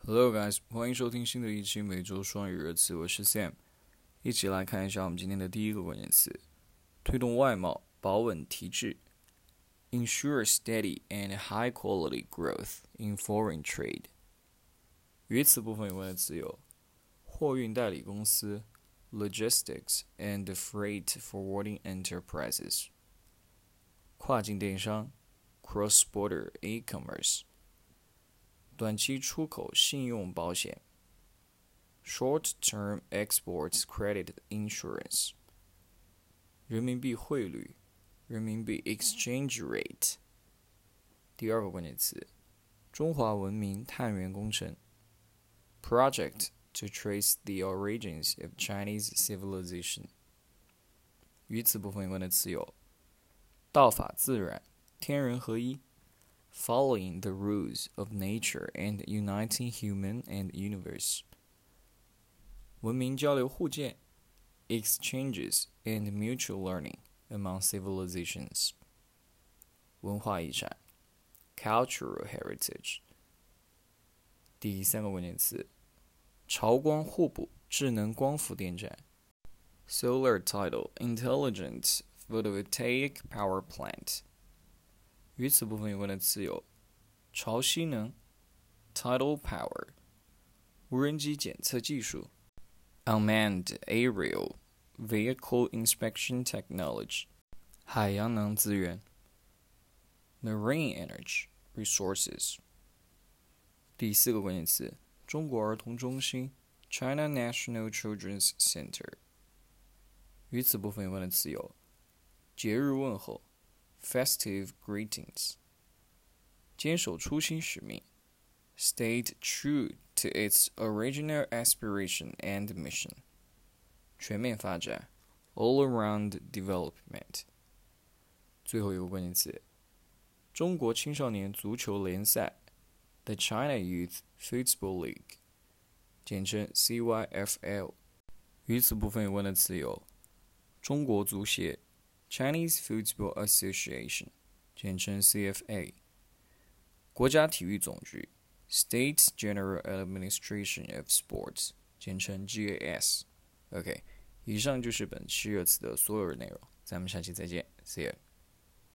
Hello guys，欢迎收听新的一期每周双语热词，我是 Sam，一起来看一下我们今天的第一个关键词：推动外贸保稳提质 ，ensure steady and high quality growth in foreign trade。语词部分有关的词有货运代理公司 （logistics and freight forwarding enterprises）、跨境电商 （cross-border e-commerce）。短期出口信用保险 （Short-term exports credit insurance）。人民币汇率人民币 exchange rate。第二个关键词，中华文明探源工程 （Project to trace the origins of Chinese civilization）。语词部分有关的词有道法自然、天人合一。Following the rules of nature and uniting human and universe. 文明交流互鉴 exchanges and mutual learning among civilizations. 文化遗产 cultural heritage. 第三个关键词，潮光互补智能光伏电站 solar tidal intelligent photovoltaic power plant. 语词部分有关的词有潮汐能 tidal power、无人机检测技术 unmanned aerial vehicle inspection technology、海洋能资源 marine energy resources。第四个关键词，中国儿童中心 China National Children's Center。语词部分有关的词有节日问候festive greetings， 坚守初心使命 stayed true to its original aspiration and mission， 全面发展 all-around development。 最后一个关键词，中国青少年足球联赛 The China Youth Football League， 简称 CYFL。 语词部分有关的词有中国足协Chinese Football Association， 简称 CFA。 国家体育总局 State General Administration of Sports， 简称 GAS。 OK， 以上就是本期热词的所有内容，咱们下期再见 See you。